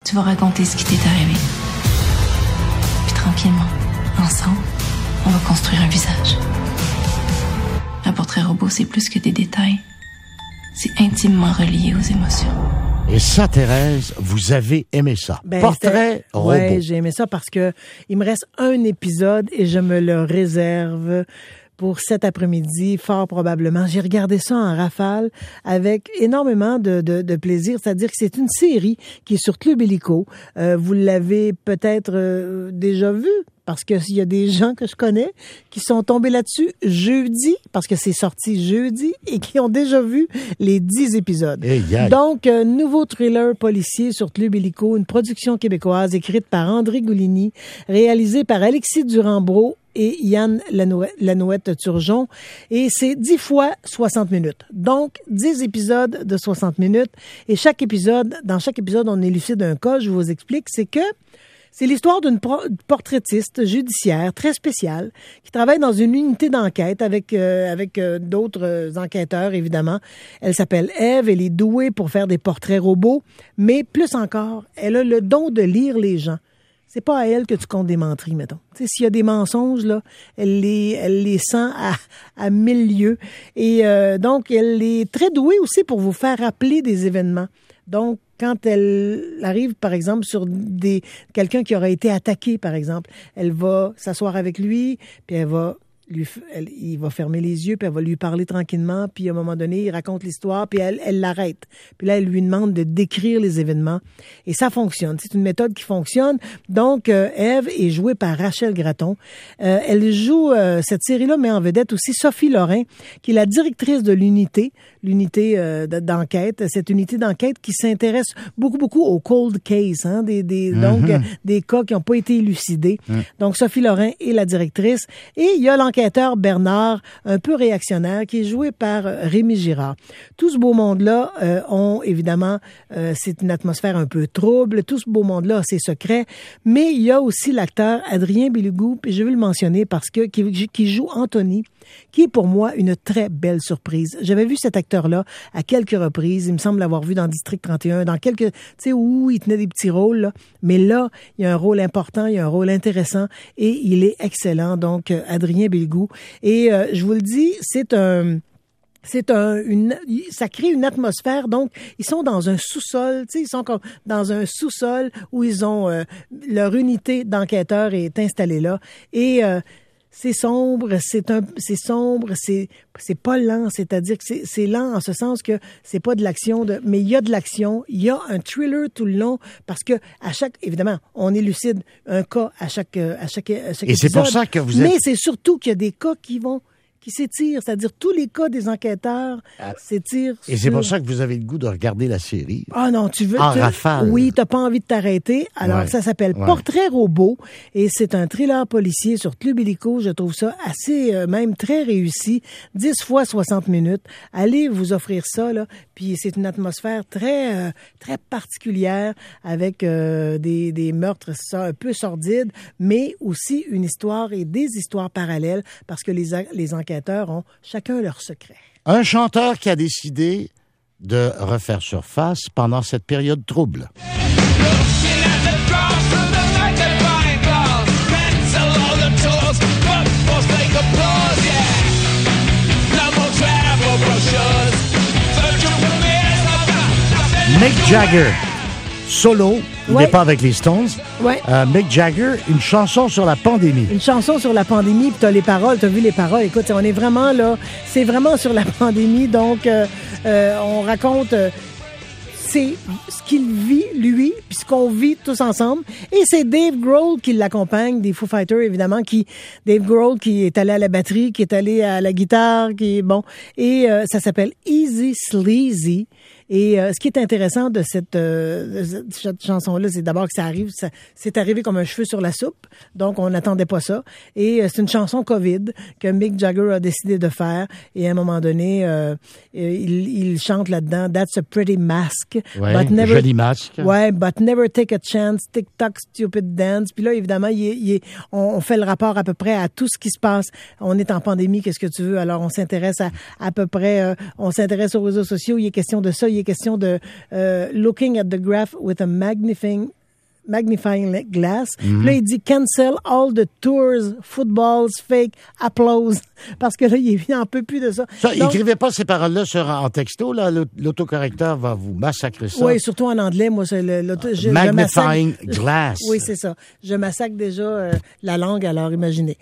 Tu vas raconter ce qui t'est arrivé. Puis tranquillement, ensemble, on va construire un visage. Un portrait robot, c'est plus que des détails. C'est intimement relié aux émotions. Et ça, Thérèse, vous avez aimé ça. Portrait robot. Oui, j'ai aimé ça parce que il me reste un épisode et je me le réserve pour cet après-midi, fort probablement. J'ai regardé ça en rafale avec énormément de plaisir. C'est-à-dire que c'est une série qui est sur Club Illico. Vous l'avez peut-être déjà vue, parce qu'il y a des gens que je connais qui sont tombés là-dessus jeudi, parce que c'est sorti jeudi, et qui ont déjà vu les 10 épisodes. Donc, nouveau thriller policier sur Club Illico, une production québécoise écrite par André Goulini, réalisée par Alexis Durand-Brault et Yann Lanouette-Turgeon. Et c'est 10 fois 60 minutes. Donc, 10 épisodes de 60 minutes. Et dans chaque épisode, on élucide un cas. Je vous explique. C'est l'histoire d'une portraitiste judiciaire très spéciale qui travaille dans une unité d'enquête avec d'autres enquêteurs, évidemment. Elle s'appelle Ève, elle est douée pour faire des portraits robots, mais plus encore, elle a le don de lire les gens. C'est pas à elle que tu comptes des menteries, mettons. Tu sais, s'il y a des mensonges, là, elle les sent à 1000 lieues. Et donc, elle est très douée aussi pour vous faire rappeler des événements. Donc, quand elle arrive, par exemple, sur quelqu'un qui aurait été attaqué, par exemple, elle va s'asseoir avec lui, puis il va fermer les yeux, puis elle va lui parler tranquillement, puis à un moment donné, il raconte l'histoire, puis elle l'arrête. Puis là, elle lui demande de décrire les événements. Et ça fonctionne. C'est une méthode qui fonctionne. Donc, Ève est jouée par Rachel Gratton. Elle joue, cette série-là met en vedette aussi Sophie Lorrain, qui est la directrice de l'unité d'enquête. Cette unité d'enquête qui s'intéresse beaucoup aux cold cases, hein, donc des cas qui n'ont pas été élucidés. Donc, Sophie Lorrain est la directrice. Et il y a l'enquêteur Bernard, un peu réactionnaire, qui est joué par Rémi Girard. Tout ce beau monde-là ont, évidemment, c'est une atmosphère un peu trouble. Tout ce beau monde-là a ses secrets. Mais il y a aussi l'acteur Adrien Béligout, puis je veux le mentionner parce que qui joue Anthony, qui est pour moi une très belle surprise. J'avais vu cet acteur-là à quelques reprises. Il me semble l'avoir vu dans District 31, dans quelques, tu sais, où il tenait des petits rôles, là. Mais là, il y a un rôle important, il y a un rôle intéressant et il est excellent. Donc, Adrien Béligout. Et je vous le dis, ça crée une atmosphère. Donc, ils sont dans un sous-sol, tu sais, ils sont comme dans un sous-sol où ils ont leur unité d'enquêteurs est installée là. Et c'est sombre, c'est pas lent, c'est-à-dire que c'est lent en ce sens que c'est pas de l'action, mais il y a de l'action, il y a un thriller tout le long parce que évidemment, on élucide un cas à chaque Et épisode. c'est pour ça que vous êtes... Mais c'est surtout qu'il y a des cas qui s'étirent, c'est-à-dire tous les cas des enquêteurs s'étirent. Et c'est pour ça que vous avez le goût de regarder la série. Ah non, tu veux... En rafale. Oui, t'as pas envie de t'arrêter. Alors, ça s'appelle Portrait robot et c'est un thriller policier sur Club Illico. Je trouve ça assez, même très réussi. 10 fois 60 minutes. Allez vous offrir ça, là. Puis c'est une atmosphère très, très particulière avec des meurtres un peu sordides, mais aussi une histoire et des histoires parallèles parce que les enquêteurs ont chacun leur secret. Un chanteur qui a décidé de refaire surface pendant cette période trouble. Mick Jagger, solo, il n'est pas avec les Stones. Ouais. Mick Jagger, une chanson sur la pandémie. Une chanson sur la pandémie, puis t'as les paroles, t'as vu les paroles. Écoute, on est vraiment là, c'est vraiment sur la pandémie, donc on raconte c'est ce qu'il vit, lui, puis ce qu'on vit tous ensemble. Et c'est Dave Grohl qui l'accompagne, des Foo Fighters, évidemment, Dave Grohl qui est allé à la batterie, qui est allé à la guitare, et ça s'appelle Easy Sleazy. Et ce qui est intéressant de cette chanson-là, c'est d'abord que c'est arrivé comme un cheveu sur la soupe, donc on n'attendait pas ça. Et c'est une chanson COVID que Mick Jagger a décidé de faire. Et à un moment donné, il chante là-dedans « That's a pretty mask ». Ouais, joli masque. Ouais, « But never take a chance, tick-tock, stupid dance ». Puis là, évidemment, on fait le rapport à peu près à tout ce qui se passe. On est en pandémie, qu'est-ce que tu veux? Alors, on s'intéresse à peu près, on s'intéresse aux réseaux sociaux, il est question de ça, il est question de looking at the graph with a magnifying magnifying glass. Puis là, il dit cancel all the tours, footballs, fake, applause. Parce que là, il n'en peut plus de ça. Écrivez pas ces paroles-là en texto, là. L'autocorrecteur va vous massacrer ça. Oui, surtout en anglais. Moi, c'est magnifying glass. Oui, c'est ça. Je massacre déjà la langue, alors imaginez.